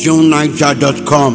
JuneNiger.com.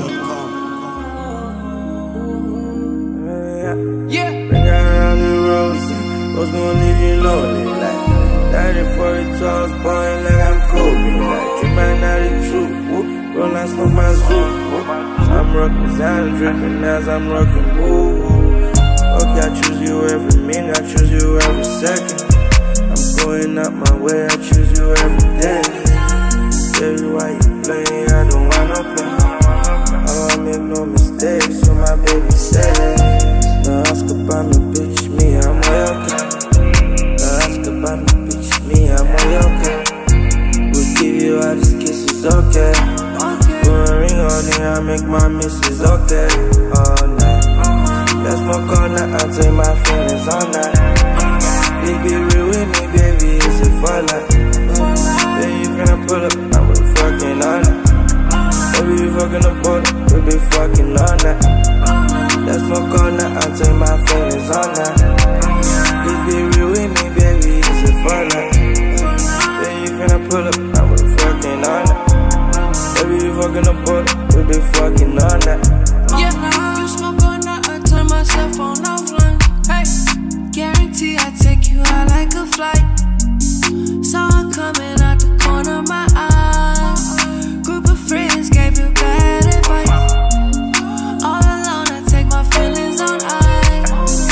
Yeah. Bring around the roses, what's gonna leave you lonely? Like 30, 40 tall, boy, like I'm Kobe. Like you might not be true. Roll like smoke my zoo. I'm rocking sound dripping as I'm rocking. Okay, I choose you every minute, I choose you every second. I'm going up my way, I choose you every day. Baby, why you playing? I don't wanna play. I don't make no mistakes, so my baby said. No ask about me, bitch, me, I'm way okay. No ask about me, bitch, me, I'm way okay. We'll give you all these kisses, okay. Put a ring on it, I make my misses, okay. All night. Let's smoke all night, I'll take my feelings all night. Please be real with me, baby, it's a for life. Then you finna pull up, I will fucking all night. Baby, we fucking the border, we be fucking all night. Let's smoke all night, I'll take my feelings all night. Please be real with me, baby, it's a for life. Then you finna pull up, I will fucking all night. Baby, we fucking the border, we be fucking all night. Yeah, you smoke all night, I turn my cell phone offline. Hey, guarantee I take you out like a flight. Saw her coming out the corner of my eye. Group of friends gave you bad advice. All alone, I take my feelings on ice.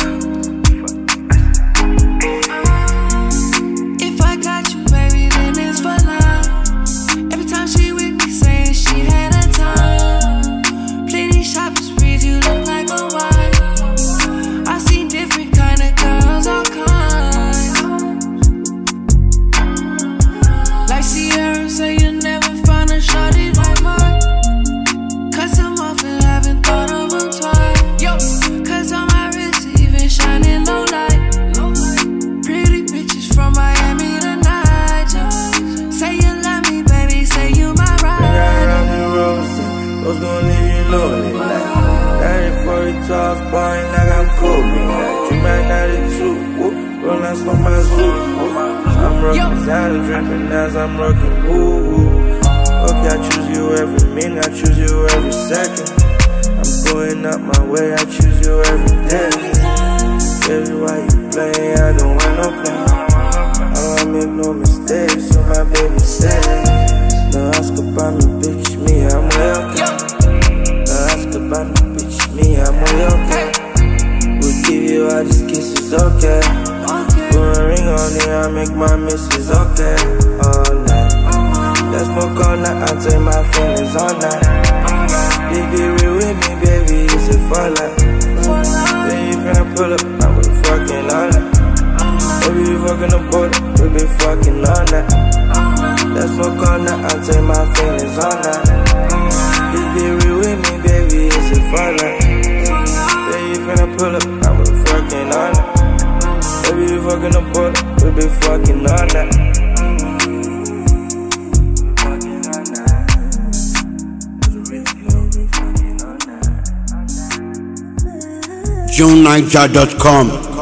If I got you, baby, then it's for life. Every time she with me, saying she had a time. Plenty shopping sprees, you look like a wife. I seen different kind of girls, all kinds. Like Sierra, say you never find a shawty like mine. Cause I'm off and haven't thought of them twice. Yo, cause on my wrist, even shining low light. Pretty bitches from Miami to Niger. Say you love me, baby, say you my Bring ride. around the roses, what's gonna leave you lonely? Like 30, 40 tall, boy, like I'm Kobe. Like you might not be true. Roll like smoke my zoo. I'm rocking sound dripping as I'm rocking. Okay, I choose you every minute, I choose you every second. I'm going up my way, I choose you every day. Baby, why you playing? I don't want no play. I don't make no mistakes, so my baby said. No ask about me, bitch, me, I'm way okay. No ask about me, bitch, me, I'm way okay. We'll give you all these kisses, okay. Put a ring on it, I make my misses, okay. All night. Let's smoke all night, I'll take my feelings all night. Please be real with me, baby, it's a for life. Then you finna pull up, I will fucking all night. Baby, we fucking the border, we be fucking all night. Let's smoke all night, I'll take my feelings all night. Please be real with me, baby, it's a for life. Then you finna pull up, I will fucking all night. Baby, we fucking the border, we be fucking all night. JuneNiger.com.